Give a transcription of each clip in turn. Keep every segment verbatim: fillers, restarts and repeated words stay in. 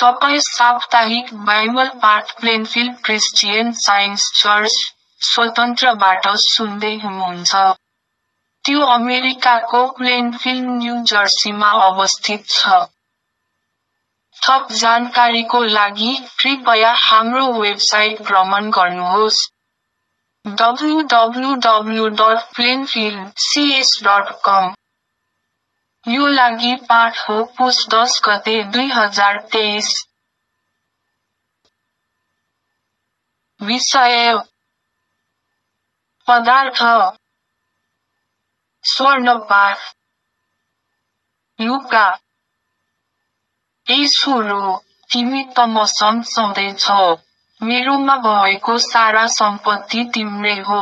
तपाईँ साप्ताहिक बाइबल पाठ प्लेनफिल्ड क्रिस्चियन साइन्स चर्च, स्वतन्त्रबाट सुन्दै हुनुहुन्छ। त्यो अमेरिकाको प्लेनफिल्ड न्यू जर्सीमा अवस्थित छ। थप जानकारीको लागि कृपया हाम्रो वेबसाइट भ्रमण गर्नुहोस् W W W dot Plainfield C S dot com. यो लागि पाठ हो पुस दस गते दुई हजार तेइस। विषय: पदार्थ, स्वर्णपात। लुका: येशूहरू, तिमी त म सँगसँगै छौ, मेरोमा भएको सारा सम्पत्ति तिम्रै हो।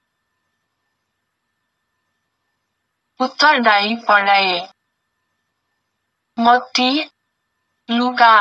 उत्तरदायी पढाइ: मत्ती, लुका।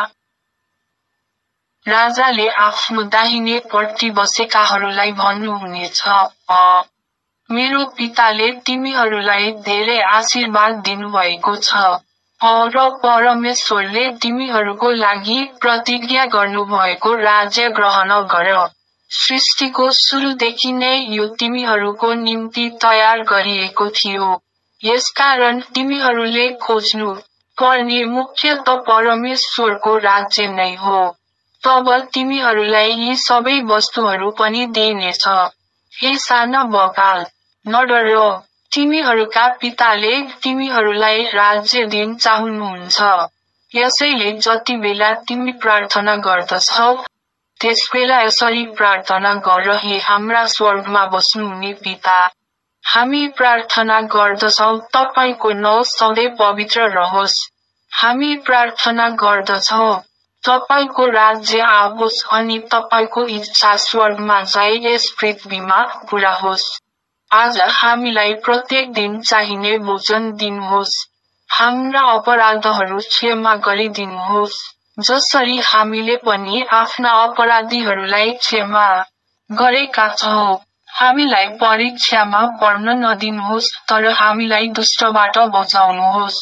राजाले आफ्नो दाहिनेपट्टि बसेकाहरूलाई भन्नुहुनेछ, अ, मेरो पिताले तिमीहरूलाई धेरै आशीर्वाद दिनुभएको छ, र परमेश्वरले तिमीहरूको लागि प्रतिज्ञा गर्नुभएको राज्य ग्रहण गर। सृष्टिको सुरुदेखि नै यो तिमीहरूको निम्ति तयार गरिएको थियो। यसकारण तिमीहरूले खोज्नु पर्ने मुख्यतः परमेश्वरको राज्य नै हो। तब तिमीहरूलाई यी सबै वस्तुहरू पनि दिइनेछ। हे साना बकाल, नडर, तिमीहरूका पिताले तिमीहरूलाई राज्य दिन चाहनुहुन्छ। यसैले जति बेला तिमी प्रार्थना गर्दछौ, त्यसबेला यसरी प्रार्थना गर, हे हाम्रा स्वर्गमा बस्नुहुने पिता, हामी प्रार्थना गर्दछौँ तपाईको नाउँ सधैँ पवित्र रहोस्। हामी प्रार्थना गर्दछौँ, तपाईको राज्य आओस् अनि तपाईको इच्छा स्वर्गमा झैं यस पृथ्वीमा पूरा होस्। आज हामीलाई प्रत्येक दिन चाहिने भोजन दिनुहोस्। हाम्रा अपराधहरू क्षमा गरिदिनुहोस्, जसरी हामीले पनि आफ्ना अपराधीहरूलाई क्षमा गरेका छौँ। हामीलाई परीक्षामा पर्न नदिनुहोस्, तर हामीलाई दुष्टबाट बचाउनुहोस्।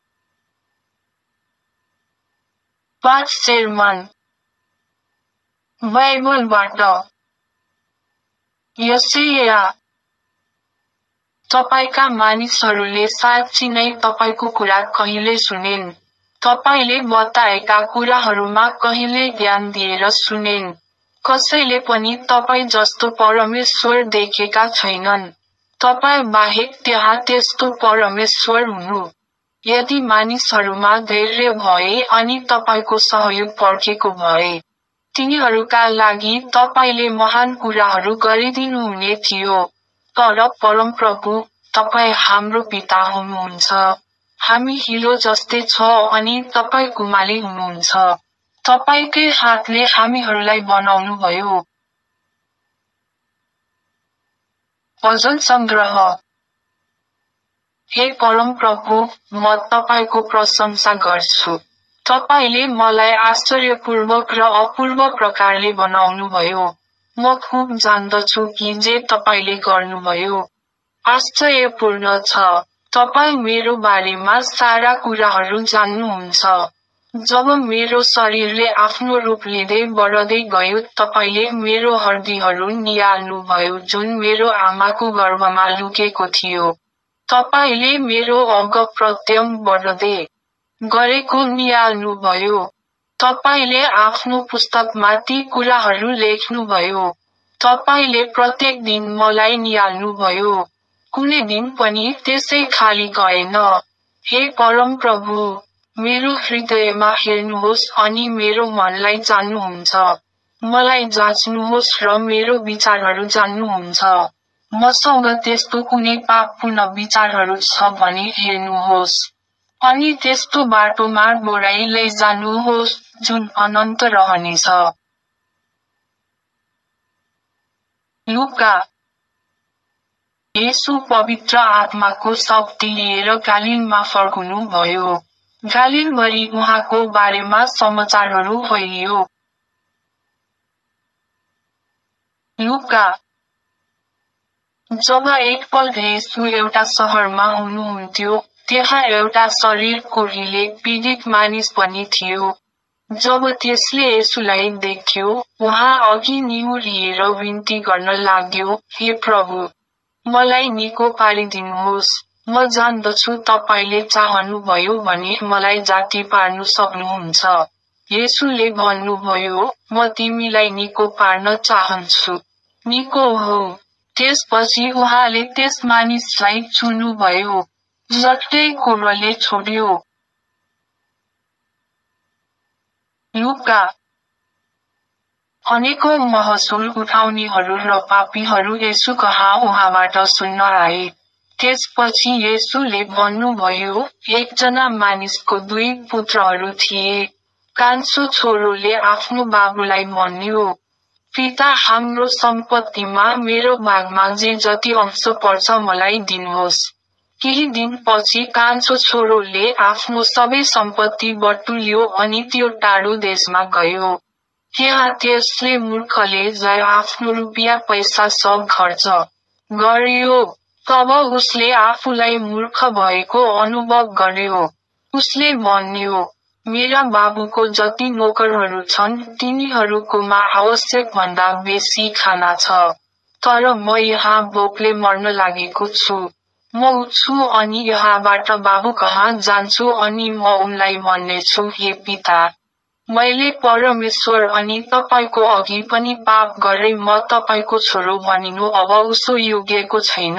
पाठ सेर्मन बाइबलबाट यशाया: तपाईका मानिसहरूले साँच्चै नै तपाईको कुरा कहिले सुनेन? तपाईले बताएका कुराहरूमा कहिले ध्यान दिएर सुनेन? कसैले पनि तपाईँ जस्तो परमेश्वर देखेका छैनन्। तपाईँ बाहेक त्यहाँ त्यस्तो परमेश्वर हुनु। यदि मानिसहरूमा धैर्य भए अनि तपाईको सहयोग पर्खेको भए, तिनीहरूका लागि तपाईले महान कुराहरू गरिदिनुहुने थियो। तर परमप्रभु, तपाईँ हाम्रो पिता हुनुहुन्छ। हामी हिलो जस्तै छौँ अनि तपाईँ गुमाली हुनुहुन्छ। तपाईकै हातले हामीहरूलाई बनाउनुभयो। भजन सङ्ग्रह: हे परमप्रभु, म तपाईको प्रशंसा गर्छु। तपाईले मलाई आश्चर्यपूर्वक र अपूर्व प्रकारले बनाउनुभयो। म खुब जान्दछु कि जे तपाईले गर्नुभयो आश्चर्यपूर्ण छ। तपाईँ मेरो बारेमा सारा कुराहरू जान्नुहुन्छ। जब मेरो शरीरले आफ्नो रूप लिँदै बढ्दै गयो, तपाईले मेरो हड्डीहरू नियाल्नुभयो जुन मेरो आमाको गर्भमा लुकेको थियो। तपाईले मेरो अगप्रत्यम बढ्दै गरेको नियाल्नुभयो। तपाईले आफ्नो पुस्तकमा ती कुराहरू लेख्नुभयो। तपाईले प्रत्येक दिन मलाई नियाल्नुभयो। कुनै दिन पनि त्यसै खाली गएन। हे परमप्रभु, मेरो हृदयमा हेर्नुहोस् अनि मेरो मनलाई जान्नुहुन्छ। मलाई जाँच्नुहोस् र मेरो विचारहरू जान्नुहुन्छ। मसँग त्यस्तो कुनै पापपूर्ण विचारहरू छ भने हेर्नुहोस्। अनि त्यस्तो बाटोमा डोराइ लैजानुहोस् जुन अनन्त रहनेछ। लुका: येशू पवित्र आत्माको शक्ति लिएर गालीलमा फर्कनु भयो। गालीलभरि उहाँको बारेमा समाचारहरू फैलियो। लुका: जब एकपल्ट येशू एउटा सहरमा हुनुहुन्थ्यो, त्यहाँ एउटा शरीर कोढीले पीडित मानिस पनि थियो। जब त्यसले येशूलाई देख्यो, उहाँ अघि निहुरिएर विन्ती गर्न लाग्यो, हे प्रभु, मलाई निको पारिदिनुहोस्। म जान्दछु तपाईले चाहनुभयो भने मलाई जाती पार्नु सक्नुहुन्छ। येशूले भन्नुभयो, म तिमीलाई निको पार्न चाहन्छु। निको हो। त्यसपछि उहाँले त्यस मानिसलाई छुनुभयो। झट्टै कुरोले छोड्यो। लुका। अनेकौं महसुल उठाउनेहरू र पापीहरू येशू कहाँ उहाँबाट सुन्न आए। त्यसपछि येशूले भन्नुभयो, एकजना मानिसको दुई पुत्रहरू थिए। कान्छो छोरोले आफ्नो बाबुलाई भन्यो, पिता, हाम्रो सम्पत्तिमा मेरो भागमा जे जति अंश पर्छ मलाई दिनुहोस्। केही दिनपछि कान्छो छोरोले आफ्नो सबै सम्पत्ति बटुल्यो अनि त्यो टाढो देशमा गयो। त्यहाँ त्यसले मूर्खले झैं आफ्नो रुपियाँ पैसा सब खर्च गर्यो। तब उसले आफूलाई मूर्ख भएको अनुभव गर्यो। उसले भन्यो, मेरा बाबुको जति नोकरहरू छन् तिनीहरूकोमा आवश्यक भन्दा बेसी खाना छ। तर म यहाँ भोकले मर्न लागेको छु। म उठ्छु अनि यहाँबाट बाबु कहाँ जान्छु अनि म उनलाई भन्नेछु, हे पिता, मैले परमेश्वर अनि तपाईको अघि पनि पाप गरे, म तपाईको छोरो भनिनु अब उसो योग्यको छैन।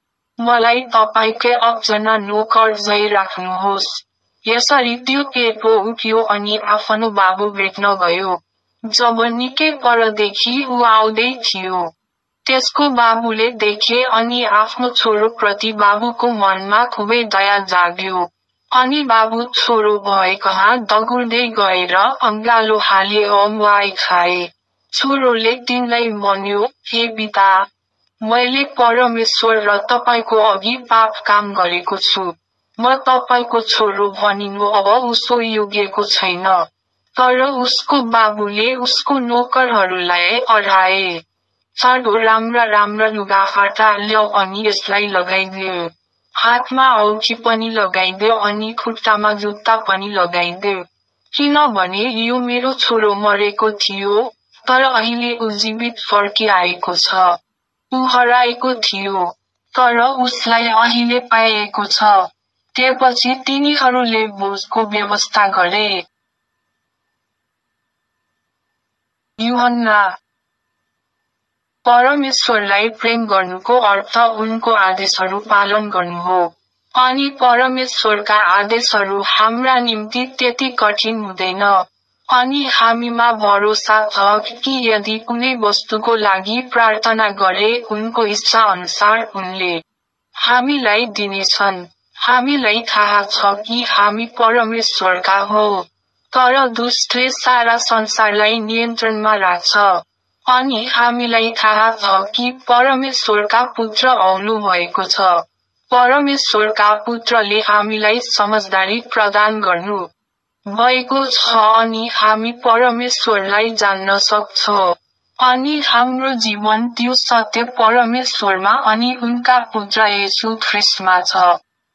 मलाई तपाईकै एकजना नोकर झैं राख्नुहोस्। यसरी त्यो केटो उठ्यो अनि आफ्नो बाबु भेट्न गयो। जब निकै परदेखि ऊ आउँदै थियो, त्यसको बाबुले देखे अनि आफ्नो छोरोप्रति बाबुको मनमा खुबै दया जाग्यो। अनि बाबु छोरो भए कहाँ दगुर्दै गएर अँगालो हाले अमवाई खाए। छोरोले तिनलाई भन्यो, हे पिता, मैले परमेश्वर र तपाईको अघि पाप काम गरेको छु। म तपाईको छोरो भनिनु अब उसो योग्यको छैन। तर उसको बाबुले उसको नोकरहरूलाई अह्राए, चाँडो राम्रा राम्रा लुगाफाटा ल्याऊ अनि यसलाई लगाइदेऊ। हातमा औँठी पनि लगाइदेऊ अनि खुट्टामा जुत्ता पनि लगाइदेऊ। किनभने यो मेरो छोरो मरेको थियो, तर अहिले ऊ जीवित फर्किआएको छ। ऊ हराएको थियो, तर उसलाई अहिले पाइएको छ। त्यसपछि तिनीहरूले भोजको व्यवस्था गरे। यूहन्ना। परमेश्वरलाई प्रेम गर्नुको अर्थ उनको आदेशहरू पालन गर्नु हो। अनि परमेश्वरका आदेशहरू हाम्रा निम्ति त्यति कठिन हुँदैन। अनि हामीमा भरोसा छ कि यदि कुनै वस्तुको लागि प्रार्थना गरे उनको इच्छा अनुसार उनले हामीलाई दिनेछन्। हामीलाई थाहा छ कि हामी परमेश्वरका हो, तर दुष्टले सारा संसारलाई नियन्त्रणमा राख्छ। अनि हामीलाई थाहा छ कि परमेश्वरका पुत्र आउनु भएको छ। परमेश्वरका पुत्रले हामीलाई समझदारी प्रदान गर्नु भएको छ अनि हामी परमेश्वरलाई जान्न सक्छौं। अनि हाम्रो जीवन त्यो सत्य परमेश्वरमा अनि उनका पुत्र येशू ख्रीष्टमा छ।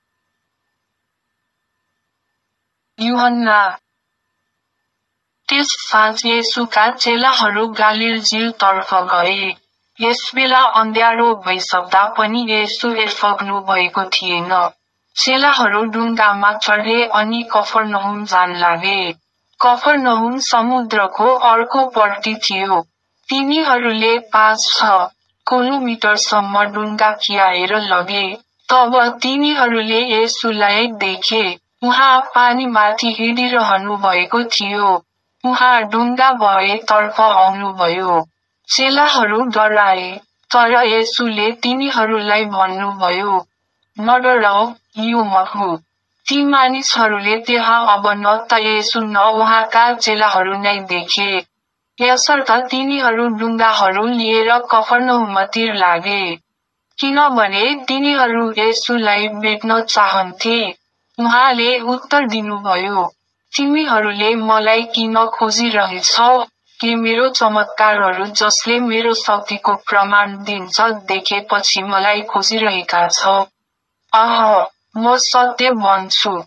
यूहन्ना। त्यस साँझ येशूका चेलाहरू गालिल झिलतर्फ गए। यसबेला अँध्यारो भइसक्दा पनि येशू हेरफग्नु भएको थिएन। चेलाहरू डुङ्गामा चढे अनि कफरनहुम जान लागे। कफरनहुम समुद्रको अर्कोपट्टि थियो। तिनीहरूले पाँच छ किलोमिटरसम्म डुङ्गा खियाएर लगे। तब तिनीहरूले येशूलाई देखे। उहाँ पानीमाथि हिँडिरहनु भएको थियो। उहाँ डुङ्गा भएतर्फ आउनुभयो। चेलाहरू डराए, तर येशूले तिनीहरूलाई भन्नुभयो, नडराऊ, यो म हुँ। ती मानिसहरूले त्यहाँ अब न त येशू न उहाँका चेलाहरू नै देखे। यसर्थ तिनीहरू डुङ्गाहरू लिएर कफरनहुमतिर लागे, किनभने तिनीहरू येशूलाई भेट्न चाहन्थे। उहाँले उत्तर दिनुभयो, तिमीहरूले मलाई किन खोजिरहेछौ? के मेरो चमत्कारहरू जसले मेरो शक्तिको प्रमाण दिन्छ देखेपछि मलाई खोजिरहेका छौ? अह, म सत्य भन्छु,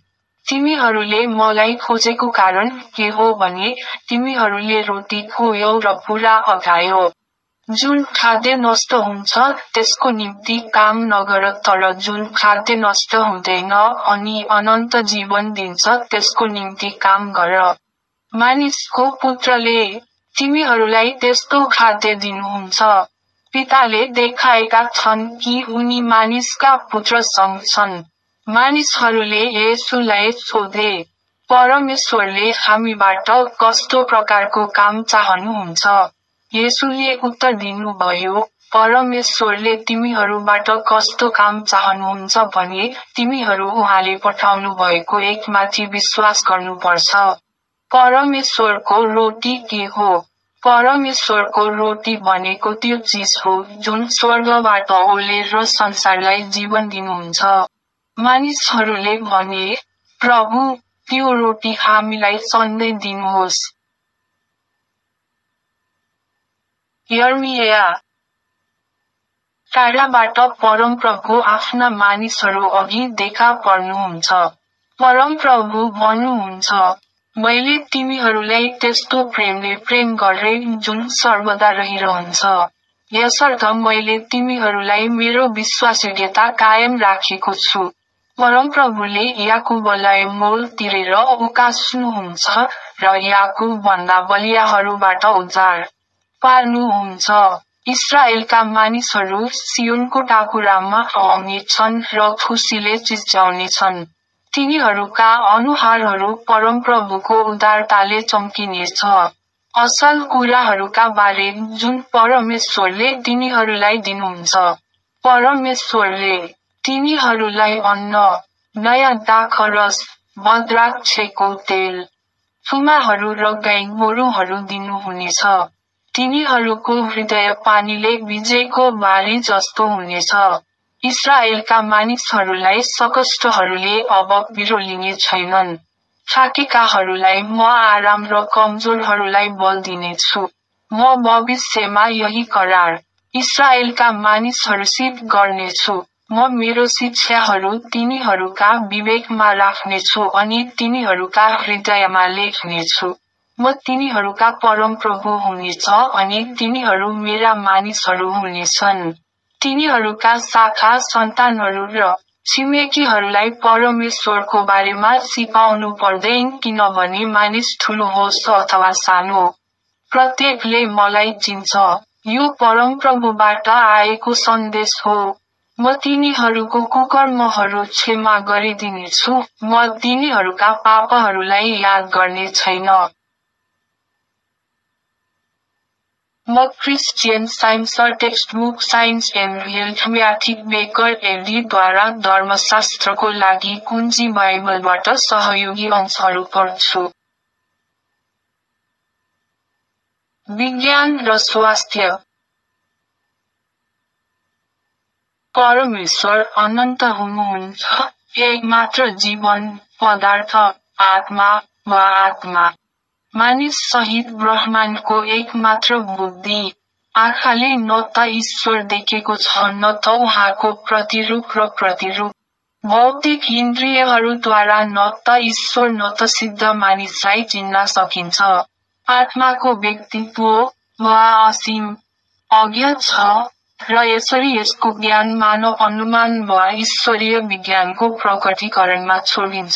तिमीहरूले मलाई खोजेको कारण के हो भने तिमीहरूले रोटी खोयौ र पुरा अघायो। जुन खाद्य नष्ट हुन्छ त्यसको निम्ति काम नगर तर जुन खाद्य नष्ट हुँदैन अनि अनन्त जीवन दिन्छ त्यसको निम्ति काम गर। मानिसको पुत्रले तिमीहरूलाई त्यस्तो खाद्य दिनुहुन्छ। पिताले देखाएका छन् कि उनी मानिसका पुत्रसँग छन्। मानिसहरूले येशूलाई सोधे, परमेश्वरले हामीबाट कस्तो प्रकारको काम चाहनुहुन्छ? येशूले उत्तर दिनुभयो, परमेश्वरले तिमीहरूबाट कस्तो काम चाहनुहुन्छ भने तिमीहरू उहाँले पठाउनु भएको एकमाथि विश्वास गर्नुपर्छ। परमेश्वरको रोटी के हो? परमेश्वरको रोटी भनेको त्यो चिज हो जुन स्वर्गबाट ओर्लेर संसारलाई जीवन दिनुहुन्छ। मानिसहरूले भने, प्रभु, त्यो रोटी हामीलाई सधैँ दिनुहोस्। यर्मिया टाढाबाट परमप्रभु आफ्ना मानिसहरू अघि देखा पर्नुहुन्छ। परमप्रभु भन्नुहुन्छ, मैले तिमीहरूलाई त्यस्तो प्रेमले प्रेम गरेँ जुन सर्वदा रहिरहन्छ। यसर्थ मैले तिमीहरूलाई मेरो विश्वासयोग्यता कायम राखेको छु। परमप्रभुले याकुबलाई मोल तिरेर उकास्नुहुन्छ र याकुब भन्दा बलियाहरूबाट उद्धार पाल्नुहुन्छ। इस्राएलका मानिसहरू सियोनको टाकुरामा आउनेछन् र खुसीले चिच्याउनेछन्। तिनीहरूका अनुहारहरू परमप्रभुको उदारताले चम्किनेछ। असल कुराहरूका बारे जुन परमेश्वरले तिनीहरूलाई दिनुहुन्छ। परमेश्वरले तिनीहरूलाई अन्न, नयाँ दाखरस, द्राक्षको तेल, थुमाहरू र गाई गोरुहरू दिनुहुनेछ। तिनीहरूको हृदय पानीले भिजेको बारी जस्तो हुनेछ। इस्राएलका मानिसहरूलाई सकष्टहरूले अब बिरोलिने छैनन्। थाकेकाहरूलाई म आराम र कमजोरहरूलाई बल दिनेछु। म भविष्यमा यही करार इस्राएलका मानिसहरूसित गर्नेछु। म मेरो शिक्षाहरू तिनीहरूका विवेकमा राख्नेछु अनि तिनीहरूका हृदयमा लेख्नेछु। म तिनीहरूका परमप्रभु हुनेछ अनि तिनीहरू मेरा मानिसहरू हुनेछन्। तिनीहरूका शाखा सन्तानहरू र छिमेकीहरूलाई परमेश्वरको बारेमा सिकाउनु पर्दैन किनभने मानिस ठुलो होस् अथवा सानो, प्रत्येकले मलाई चिन्छ। यो परमप्रभुबाट आएको सन्देश हो। म तिनीहरूको कुकर्महरू क्षमा गरिदिनेछु, म तिनीहरूका पापहरूलाई याद गर्ने छैन। म Christian Science textbook Science and Health म्याथिक बेकर एलडीद्वारा धर्मशास्त्रको लागि कुञ्जी बाइबलबाट सहयोगी अंशहरू पढ्छु। विज्ञान र स्वास्थ्य। परमेश्वर अनन्त हुनुहुन्छ, एक मात्र जीवन, पदार्थ, आत्मा वा आत्मा। मानिस सहित ब्रह्माण्डको एक मात्र बुद्धि। आँखाले न त ईश्वर देखेको छ न त उहाँको प्रतिरूप र प्रतिरूप। भौतिक इन्द्रियहरूद्वारा न त ईश्वर न त सिद्ध मानिसलाई चिन्न सकिन्छ। आत्माको व्यक्तित्व वा असीम अज्ञात छ र यसरी यसको ज्ञान मानव अनुमान वा ईश्वरीय विज्ञानको प्रकटीकरणमा छोडिन्छ।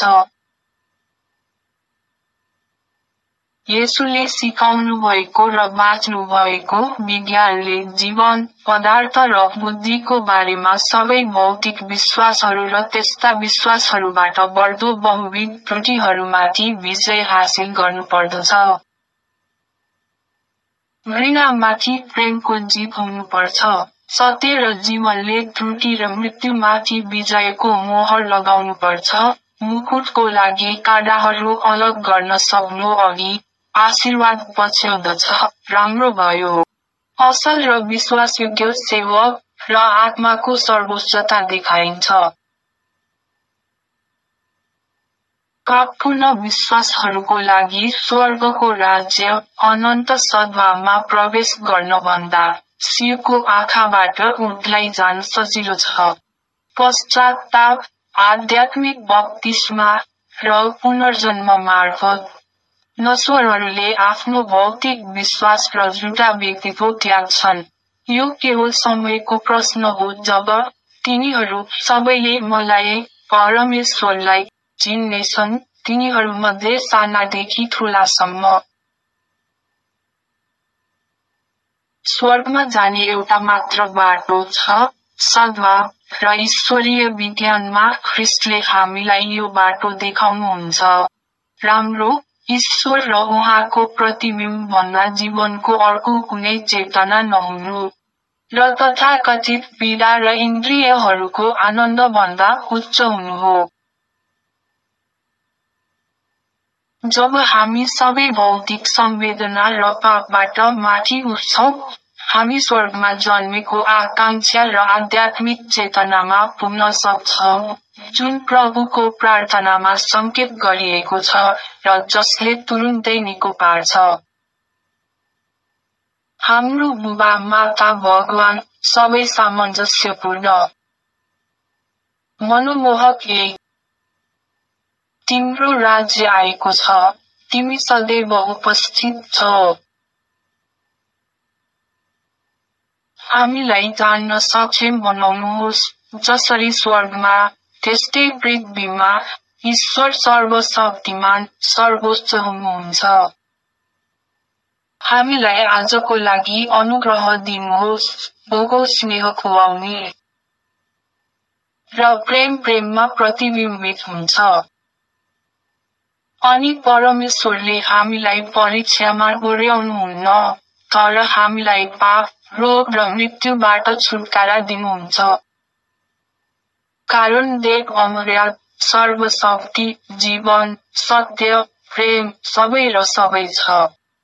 येशूले सिकाउनु भएको र बाँच्नु भएको विज्ञानले जीवन, पदार्थ र बुद्धिको बारेमा सबै भौतिक विश्वासहरू र त्यस्ता विश्वासहरूबाट बढ्दो बहुविध त्रुटिहरूमाथि विजय हासिल गर्नुपर्दछ। घृणामाथि प्रेमको जित हुनुपर्छ। सत्य र जीवनले त्रुटि र मृत्युमाथि विजयको मोहर लगाउनुपर्छ। मुकुटको लागि काँडाहरू अलग गर्न सक्नु अघि आशीर्वाद पछ्याउँदछ। राम्रो भयो। असल र विश्वासयोग्य सेवक र आत्माको सर्वोच्चता देखाइन्छ। पापपूर्ण विश्वासहरूको लागि स्वर्गको राज्य अनन्त सद्भावमा प्रवेश गर्नभन्दा शिवको आँखाबाट उठ्लाई जान सजिलो छ। पश्चाताप, आध्यात्मिक बप्तिस्मा र पुनर्जन्म मार्फत। नश्वरहरूले आफ्नो भौतिक विश्वास र झुटा व्यक्तित्व त्याग्छन्। यो केवल समयको प्रश्न हो जब तिनीहरू सबैले मलाई, परमेश्वरलाई, चिन्नेछन्, तिनीहरूमध्ये सानादेखि ठुलासम्म। स्वर्गमा जाने एउटा मात्र बाटो छ, सद्भाव र ईश्वरीय विज्ञानमा ख्रिस्टले हामीलाई यो बाटो देखाउनुहुन्छ। राम्रो, ईश्वर र उहाँको प्रतिबिम्ब भन्दा जीवनको अर्को कुनै चेतना नहुनु, र तथाकथित पीडा र इन्द्रियहरूको आनन्द भन्दा उच्च हुनु हो। जब हामी सबै भौतिक संवेदना र पापबाट माथि उठ्छौँ, हामी स्वर्गमा जन्मेको आकांक्षा र आध्यात्मिक चेतनामा पुग्न सक्छौँ, जुन प्रभुको प्रार्थनामा सङ्केत गरिएको छ र जसले तुरुन्तै निको पार्छ। हाम्रो बुबा माता भगवान, सबै सामञ्जस्यपूर्ण। मनोमोहक एक। तिम्रो राज्य आएको छ, तिमी सदैव उपस्थित छौ। हामीलाई जान्न सक्षम बनाउनुहोस्, जसरी स्वर्गमा, त्यस्तै पृथ्वीमा, ईश्वर सर्वशक्तिमान, सर्वोच्च हुनुहुन्छ। हामीलाई आजको लागि अनुग्रह दिनुहोस्, भोगो स्नेह खुवाउने, र प्रेम प्रेममा प्रतिबिम्बित हुन्छ। अनि परमेश्वरले हामीलाई परीक्षामा पुर्याउनुहुन्न, तर हामीलाई पाप, रोग र मृत्युबाट छुटकारा दिनुहुन्छ। कारण देव अमर्याद, सर्वशक्ति, जीवन, सत्य, प्रेम, सबै र सबै छ।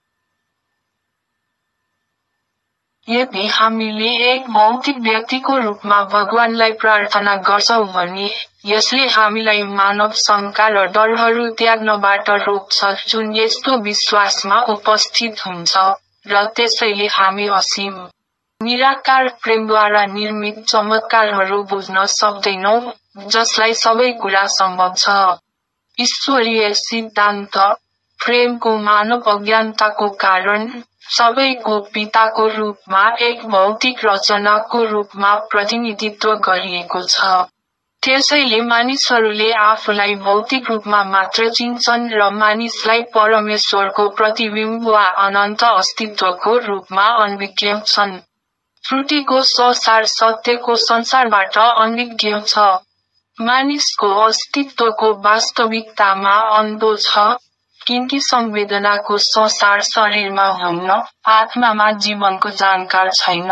यदि हामीले एक भौतिक व्यक्तिको रूपमा भगवानलाई प्रार्थना गर्छौँ भने, यसले हामीलाई मानव शङ्का र डरहरू त्याग्नबाट रोक्छ जुन यस्तो विश्वासमा उपस्थित हुन्छ, र त्यसैले हामी असीम, निराकार प्रेमद्वारा निर्मित चमत्कारहरू बुझ्न सक्दैनौँ, जसलाई सबै कुरा सम्भव छ। ईश्वरीय सिद्धान्त, प्रेमको मानव अज्ञानताको कारण, सबैको पिताको रूपमा एक भौतिक रचनाको रूपमा प्रतिनिधित्व गरिएको छ। त्यसैले मानिसहरूले आफूलाई भौतिक रूपमा मात्र चिन्छन् र मानिसलाई परमेश्वरको प्रतिबिम्ब वा अनन्त अस्तित्वको रूपमा अनभिज्ञ छन्। त्रुटिको संसार सत्यको संसारबाट अनभिज्ञ छ। मानिसको अस्तित्वको वास्तविकतामा अन्धो छ, किनकि संवेदनाको संसार शरीरमा हुन्न, आत्मामा जीवनको जानकार छैन।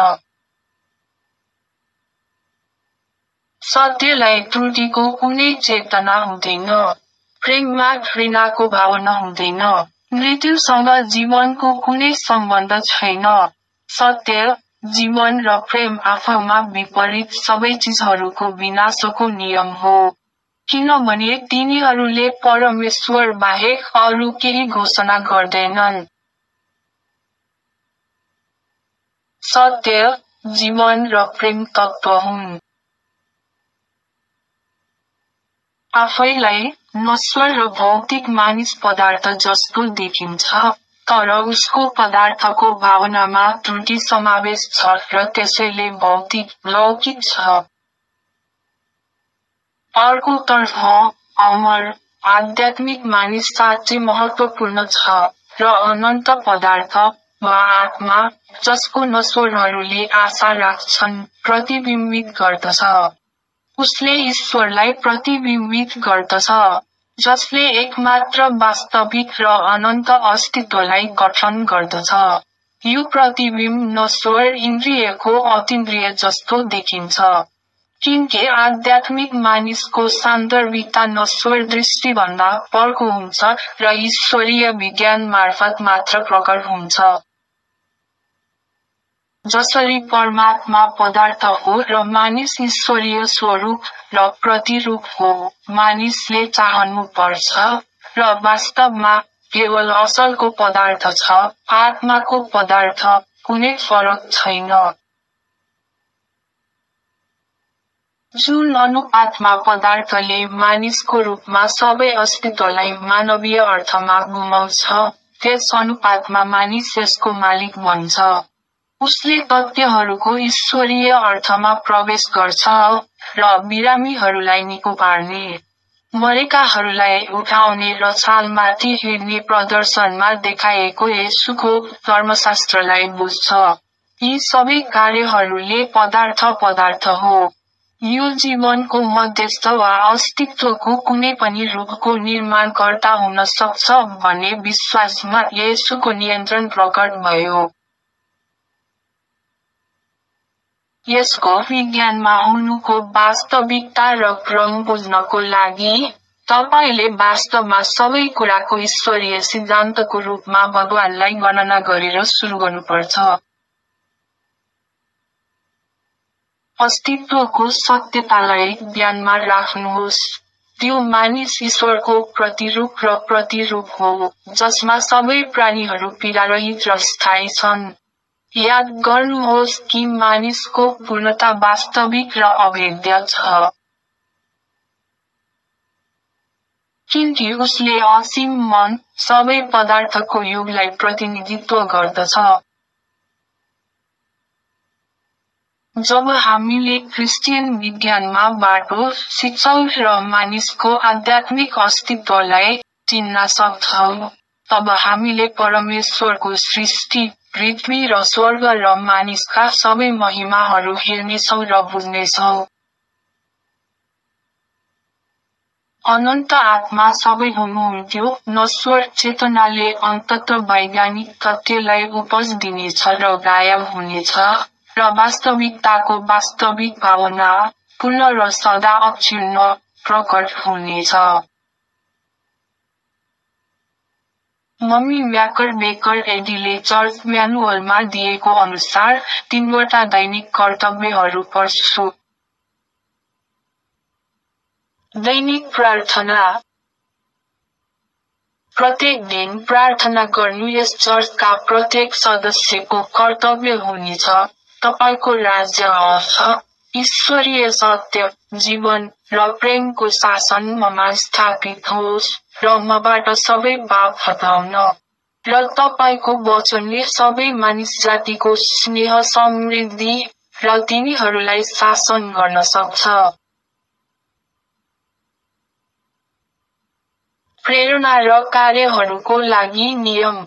सत्यलाई त्रुटिको कुनै चेतना हुँदैन। प्रेममा घृणाको भावना हुँदैन। मृत्युसँग जीवनको कुनै सम्बन्ध छैन। सत्य, जीवन र प्रेम आफैमा विपरीत सबै चिजहरूको विनाशको नियम हो, किनभने तिनीहरूले परमेश्वर बाहेक अरू केही घोषणा गर्दैनन्। सत्य, जीवन र प्रेम तत्त्व हुन्। आफैलाई नश्वर र भौतिक मानिस पदार्थ जस्तो देखिन्छ, तर उसको पदार्थको भावनामा त्रुटि समावेश छ र त्यसैले भौतिक, लौकिक छ। अर्कोतर्फ, अमर, आध्यात्मिक मानिस साँच्चै महत्त्वपूर्ण छ, र अनन्त पदार्थ, वा आत्मा, जसको नश्वरहरूले आशा राख्छन्, प्रतिबिम्बित गर्दछ। उसले ईश्वरलाई प्रतिबिम्बित गर्दछ, जसले एकमात्र वास्तविक र अनन्त अस्तित्वलाई गठन गर्दछ। यो प्रतिबिम्ब नश्वर इन्द्रियको अतीन्द्रिय जस्तो देखिन्छ, किनकि आध्यात्मिक मानिसको सान्दर्भिकता नश्वर दृष्टिभन्दा अर्को हुन्छ र ईश्वरीय विज्ञान मार्फत मात्र प्रकट हुन्छ। जसरी परमात्मा पदार्थ हो र मानिस ईश्वरीय स्वरूप र प्रतिरूप हो, मानिसले चाहनु पर्छ, र वास्तवमा, केवल असलको पदार्थ छ, आत्माको पदार्थ, कुनै फरक छैन। जुन अनुपातमा पदार्थले मानिसको रूपमा सबै अस्तित्वलाई मानवीय अर्थमा गुमाउँछ, त्यस अनुपातमा मानिस यसको मालिक बन्छ। उसले तथ्यहरूको ईश्वरीय अर्थमा प्रवेश गर्छ र बिरामीहरूलाई निको पार्ने, मरेकाहरूलाई उठाउने र छालमाथि हिँड्ने प्रदर्शनमा देखाएको येशूको धर्मशास्त्रलाई बुझ्छ। यी सबै कार्यहरूले पदार्थ पदार्थ हो। यो जीवनको मध्यस्थ वा अस्तित्वको कुनै पनि रूपको निर्माणकर्ता हुन सक्छ भन्ने विश्वासमा येशूको नियन्त्रण प्रकट भयो। यसको विज्ञानमा हुनुको वास्तविकता र क्रम बुझ्नको लागि, तपाईले वास्तवमा सबै कुराको ईश्वरीय सिद्धान्तको रूपमा भगवानलाई गणना गरेर सुरु गर्नुपर्छ। अस्तित्वको सत्यतालाई ध्यानमा राख्नुहोस्। त्यो मानिस ईश्वरको प्रतिरूप र प्रतिरूप हो, जसमा सबै प्राणीहरू पीडारहित र स्थायी छन्। याद गर्नुहोस् कि मानिसको पूर्णता वास्तविक र अभेद्य छ। किनकि उसले असीम मन, सबै पदार्थको युगलाई प्रतिनिधित्व गर्दछ। जब हामीले क्रिस्चियन विज्ञानमा बाटो, शिक्षा र मानिसको आध्यात्मिक अस्तित्वलाई चिन्न सक्छौँ, तब हामीले परमेश्वरको सृष्टि, पृथ्वी र स्वर्ग र मानिसका सबै महिमाहरू हेर्नेछौँ र बुझ्नेछौँ। अनन्त आत्मा सबै हुनुहुन्थ्यो, नश्वर चेतनाले अन्ततः वैज्ञानिक तथ्यलाई उपज दिनेछ र गायब हुनेछ, र वास्तविकताको वास्तविक भावना, पूर्ण र सदा अक्षुण्ण, प्रकट हुनेछ। मम्मी म्याकर बेकर एडीले चर्च म्यानुअलमा दिएको अनुसार तीनवटा दैनिक कर्तव्यहरू पढ्छु। दैनिक प्रार्थना। प्रत्येक दिन प्रार्थना गर्नु यस चर्चका प्रत्येक सदस्यको कर्तव्य हुनेछ। तपाईको राज्य आउँछ, ईश्वरीय सत्य, जीवन र प्रेमको शासन ममा स्थापित होस्, र मबाट सबै पाप हटाउन, र तपाईको वचनले सबै मानिस जातिको स्नेह समृद्धि र तिनीहरूलाई शासन गर्न सक्छ। प्रेरणा र कार्यहरूको लागि नियम।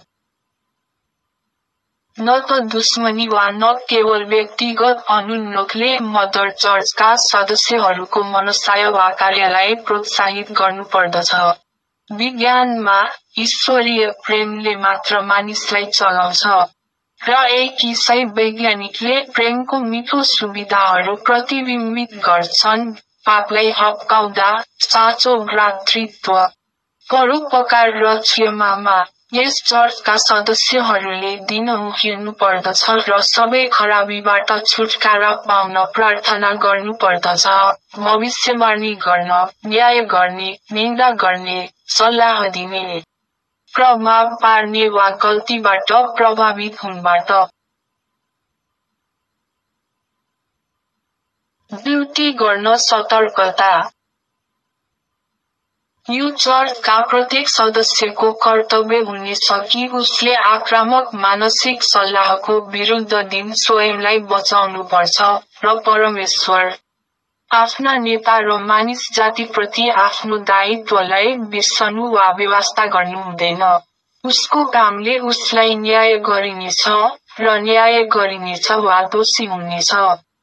न त दुश्मनी वा न केवल व्यक्तिगत अनुन्नोखले मदर चर्चका सदस्यहरूको मनसाय वा कार्यलाई प्रोत्साहित गर्नुपर्दछ। विज्ञानमा, ईश्वरीय प्रेमले मात्र मानिसलाई चलाउँछ, र एक ईसाई वैज्ञानिकले प्रेमको मिठो सुविधाहरू प्रतिबिम्बित गर्छन्, पापलाई हप्काउँदा, साँचो भ्रातृत्व, परोपकार र क्षमामा। यस चर्चका सदस्यहरूले दिनहुँ हिँड्नुपर्दछ र सबै खराबीबाट छुटकारा पाउन प्रार्थना गर्नुपर्दछ, भविष्यवाणी गर्न, न्याय गर्ने, निन्दा गर्ने, सल्लाह दिने, प्रभाव पार्ने वा गल्तीबाट प्रभावित हुनबाट ड्युटी गर्न सतर्कता। यो चर्चका प्रत्येक सदस्यको कर्तव्य हुनेछ कि उसले आक्रामक मानसिक सल्लाहको विरुद्ध दिन स्वयंलाई बचाउनुपर्छ, र परमेश्वर, आफ्ना नेता र मानिस जातिप्रति आफ्नो दायित्वलाई बिर्सनु वा बेवास्ता गर्नु हुँदैन। उसको कामले उसलाई न्याय गरिनेछ, र न्याय गरिनेछ वा दोषी हुनेछ।